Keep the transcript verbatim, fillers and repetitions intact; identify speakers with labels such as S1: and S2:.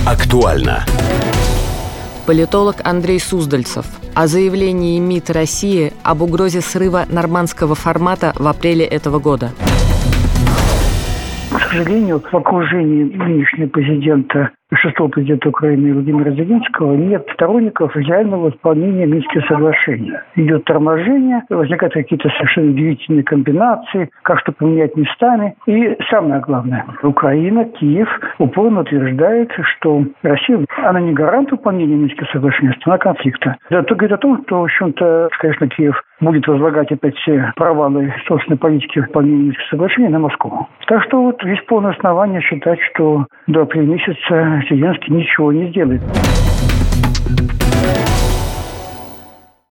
S1: Актуально.
S2: Политолог Андрей Суздальцев о заявлении МИД России об угрозе срыва нормандского формата в апреле этого года.
S3: К сожалению, в окружении нынешнего президента, шестого президента Украины Владимира Зеленского нет сторонников реального исполнения Минских соглашений. Идет торможение, возникают какие-то совершенно удивительные комбинации, как что поменять местами. И самое главное, Украина, Киев упорно утверждает, что Россия, она не гарант выполнения Минских соглашений, а страна конфликта. Это говорит о том, что, в общем-то, конечно, Киев будет возлагать опять все провалы собственной политики выполнения Минских соглашений на Москву. Так что вот есть полное основание считать, что до апреля месяца Зеленский ничего не сделает.